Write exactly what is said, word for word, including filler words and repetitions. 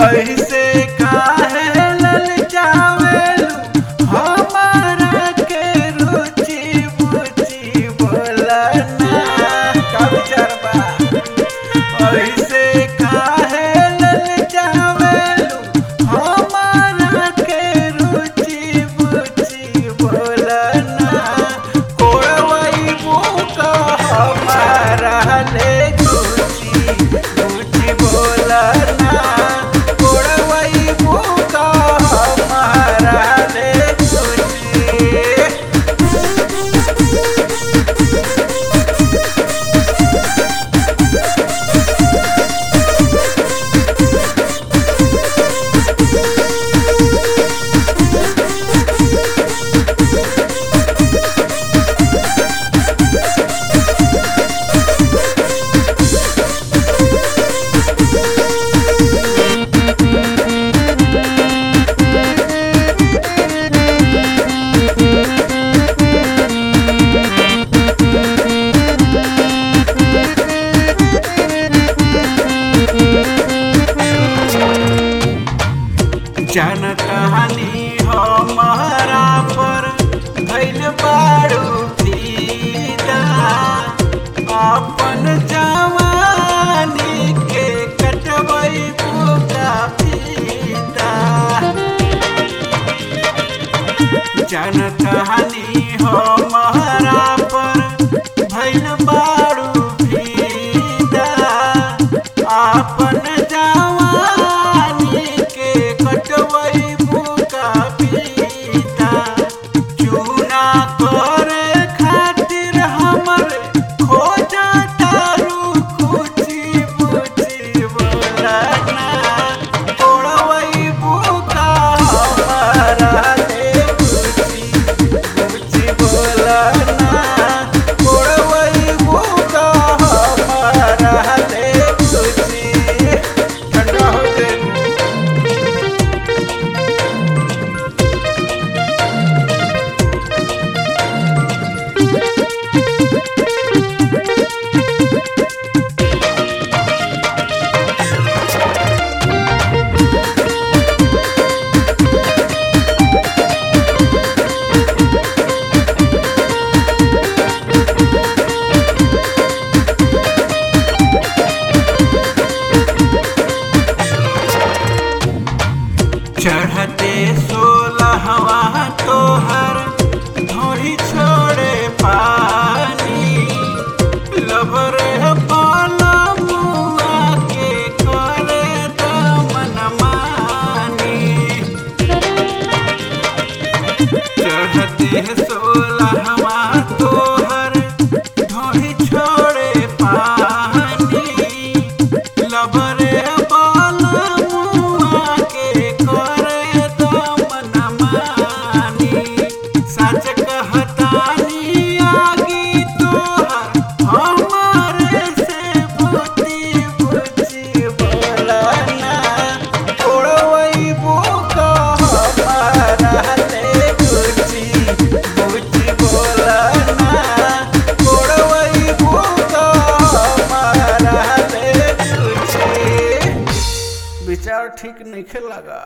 ऐसे काहे ललचावेलू हमारा के रुचि बुचि बोला ना का विचार बा। ऐसे काहे ललचावेलू हमारा के रुचि बुचि बोला ना कोड़वई बुका हमारा ले गुची गुची बोला ना कोड़वई बुका हमारा ले गुची। जन कहानी हमारा पर भइल बारू फीदा अपन जवानी के कटवई बुका फीदा। जन कहानी हमारा पर भइल बारू फीदा अपन जवानी के कटवई बुका फीदा। चूना करे खातिर हमर खोजा तारू कुची बुची बोला ना कोड़वई बुका हमारा ले गुची गुची बोला ना कोड़वई बुका हमारा ले गुची। ठंडा हो जाए चढ़ते सोलहवा तोहर धोरी छोड़े पानी लभरे पाला मुआ के करे दमन मानी। चढ़ते सोलहवा तोहर धोरी छोड़े पानी लभरे पाला मुआ के करे दमन मानी। सच कहतानी आगी तोहर हमारे से बुची बुची बोला ना कोड़वई बुका हमारा ले गुची गुची बोला ना कोड़वई बुका हमारा ले गुची। विचार ठीक नहीं लगा।